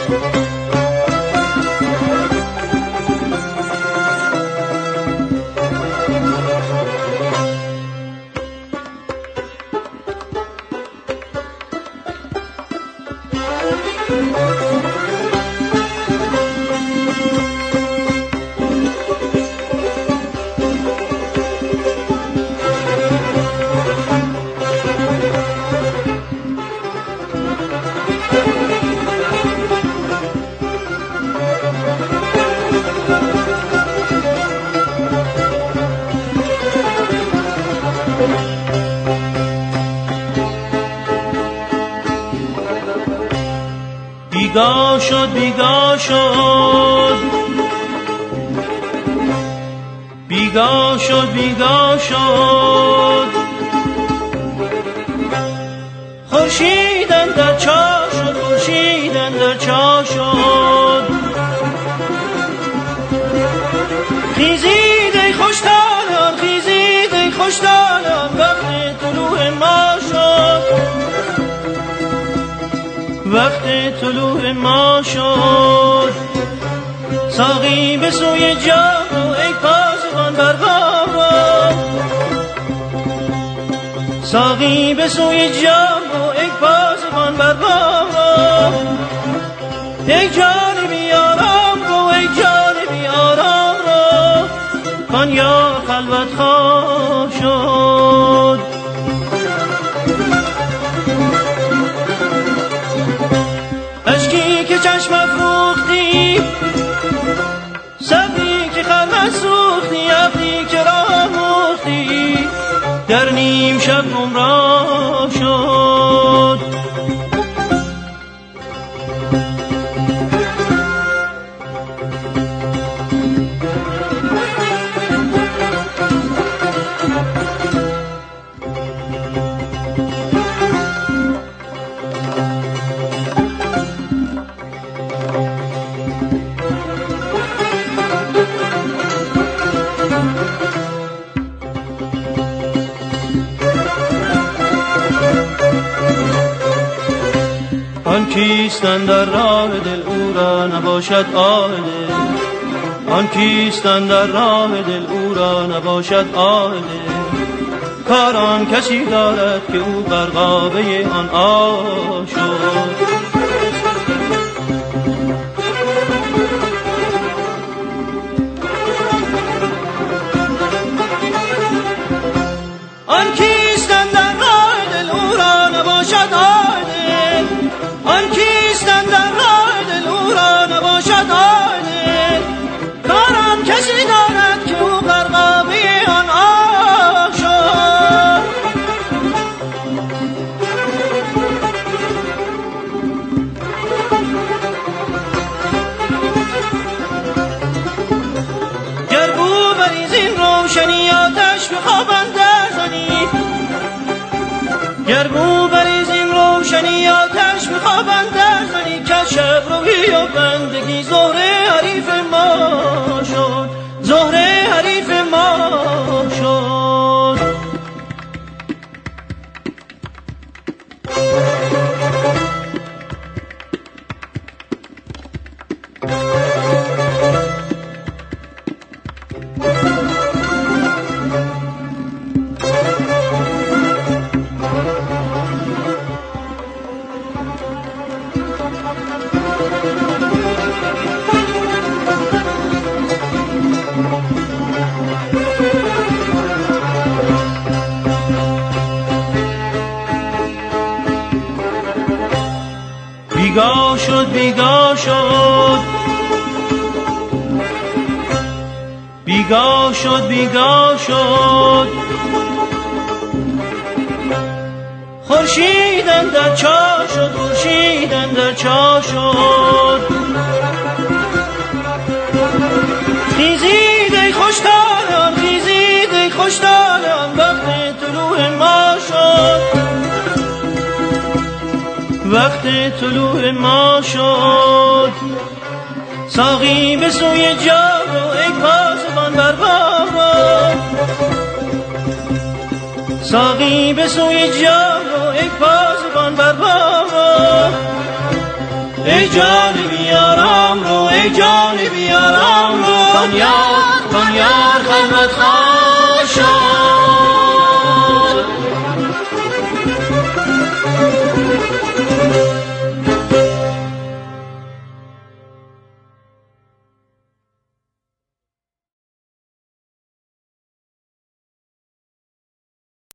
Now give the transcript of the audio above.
بیگاه شد بیگاه شد بیگاه شد بیگاه شد خورشید اندر چاه شد خورشید اندر چاه شد خیزید ای خوشتالان خیزید ای خوشتالان وقت طلوع ما شد وقت طلوع ما شد ساقی به سوی جام رو ای پاسبان بر بام رو ساقی به سوی جام رو ای پاسبان بر بام رو ای جان بی آرام رو ای جان بی آرام رو کان یا خلوت خواه شد اشکی که چشم افروختی صبری که خلوت سوختی عقلی که راه مختی در نیم شب گمراه شد آن کیست اندر راه دل او را نباشد آه دل آن کیست اندر راه دل او را نباشد آه دل کار آن کسی دارد که او غرقابه آن آه شد آن کیست اندر راه دل او را نباشد آه دل آن کیست اندر راه دل او را نباشد آه دل کار آن کسی دارد که او غرقابه آن آه شد گر بو بریز این روشنی آتش به خواب اندر زنی گر بو بریز این روشنی آتش به خواب اندر زنی که شب روی و بندگی زهره حریف ما شد زهره حریف ما شد بیگاه شد بیگاه شد بیگاه شد بیگاه شد خورشید اندر چاه شد خورشید اندر چاه شد خیزید ای خوشتالان خیزید ای خوشتالان وقت طلوع ما شد وقت طلوع ما شد ساقی به سوی جام رو ای پاسبان بر بام رو ساقی به سوی جام رو ای پاسبان بر بام رو ای جان بیارم رو، ای جان بیارم رو، کن یار خدمت خواهد شد.